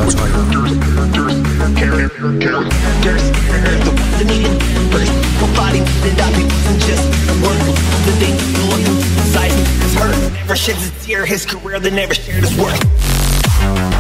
that's why you're Never sheds a tear, his career that never shared his work.